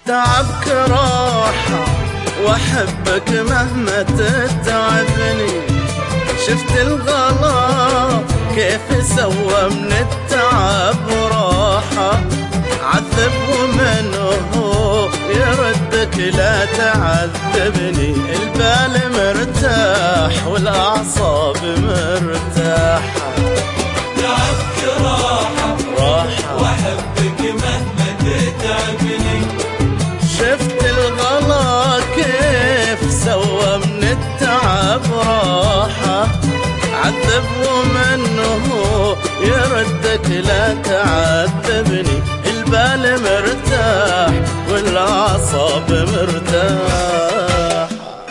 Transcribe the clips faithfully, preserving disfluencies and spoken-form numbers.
تعبك راحة واحبك مهما تتعبني. شفت الغلا كيف سوى من التعب راحة، عذب ومنه يردك لا تعذبني. البال مرتاح والاعصاب مرتاحة. تعبك راحة راحة واحبك مهما تتعبني. شفت الغلا كيف سوى من التعب راحة، عذب ومنه يردك لا تعذبني. البال مرتاح والاعصاب مرتاحة.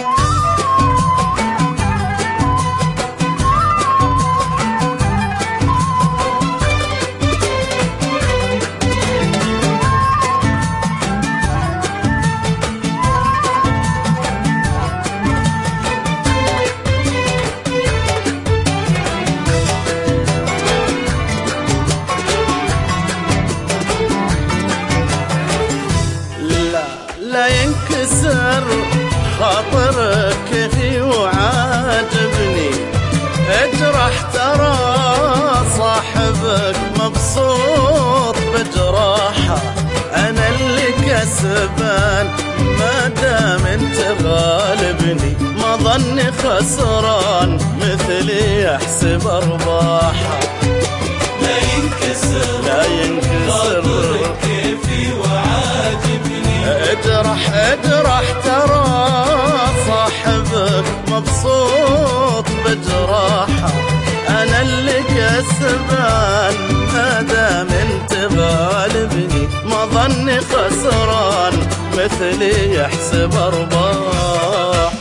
لا ينكسر خاطرك في وعاجبني. اجرح ترى صاحبك مبسوط بجراحة. انا اللي كسبان ما دام انت غالبني. ما ظني خسران مثلي يحسب ارباحه. لا ينكسر لا ينكسر خاطرك في وعاجبني. اجرح اجرح ترى صاحبك مبسوط بجراحة. انا اللي كسبان ما دام انت غالبني. ما ظني خسران مثلي يحسب ارباح.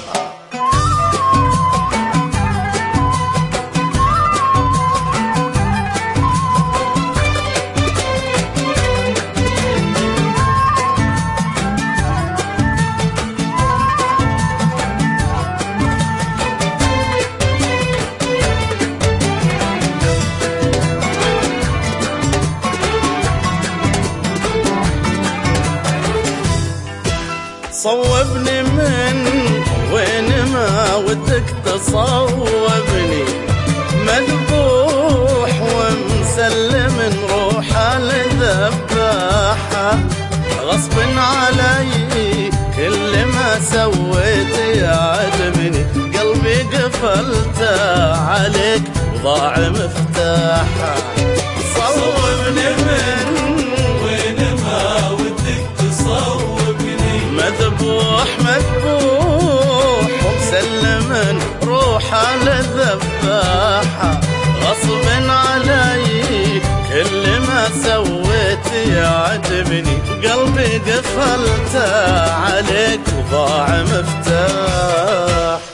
صوبني من وين ما ودك تصوبني. مذبوح ومسلم روحه لذباحة. غصب علي كل ما سويت يعجبني. قلبي قفلته عليك وضاع مفتاحه. صوبني من وين ما ودك تصوبني. مذبوح مذبوح ومسلم روحه للذباحة. غصب علي كل ما سويت يعجبني. قلبي قفلته عليك وضاع مفتاح.